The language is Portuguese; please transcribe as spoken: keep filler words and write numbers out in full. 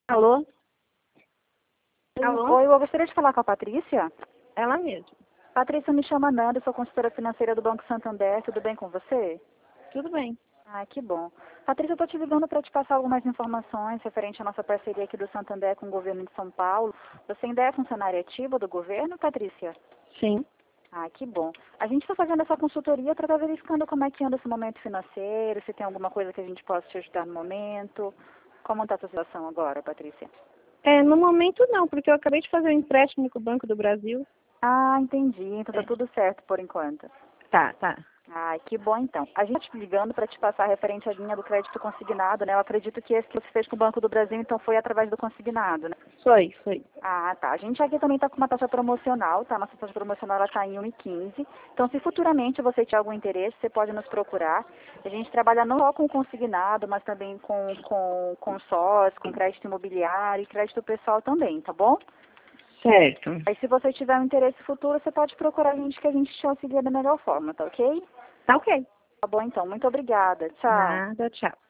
Alô? Alô? Oi, eu gostaria de falar com a Patrícia. Ela mesma. Patrícia, me chama Nanda, sou consultora financeira do Banco Santander. Tudo bem com você? Tudo bem. Ah, que bom. Patrícia, eu estou te ligando para te passar algumas informações referente à nossa parceria aqui do Santander com o governo de São Paulo. Você ainda é funcionária ativa do governo, Patrícia? Sim. Ah, que bom. A gente está fazendo essa consultoria para estar verificando como é que anda esse momento financeiro, se tem alguma coisa que a gente possa te ajudar no momento. Como está a sua situação agora, Patrícia? É, no momento não, porque eu acabei de fazer um empréstimo com o Banco do Brasil. Ah, entendi. Então tá É. tudo certo por enquanto. Tá, tá. Ah, que bom então. A gente está te ligando para te passar referente à linha do crédito consignado, né? Eu acredito que esse que você fez com o Banco do Brasil, então foi através do consignado, né? Foi, foi. Ah, tá. A gente aqui também está com uma taxa promocional, tá? Nossa taxa promocional ela está em um e quinze. Então, se futuramente você tiver algum interesse, você pode nos procurar. A gente trabalha não só com consignado, mas também com, com consórcio, com crédito imobiliário e crédito pessoal também, tá bom? Certo. Aí, se você tiver um interesse futuro, você pode procurar a gente que a gente te auxilia da melhor forma, tá ok? Tá ok. Tá bom, então. Muito obrigada. Tchau. Nada, tchau.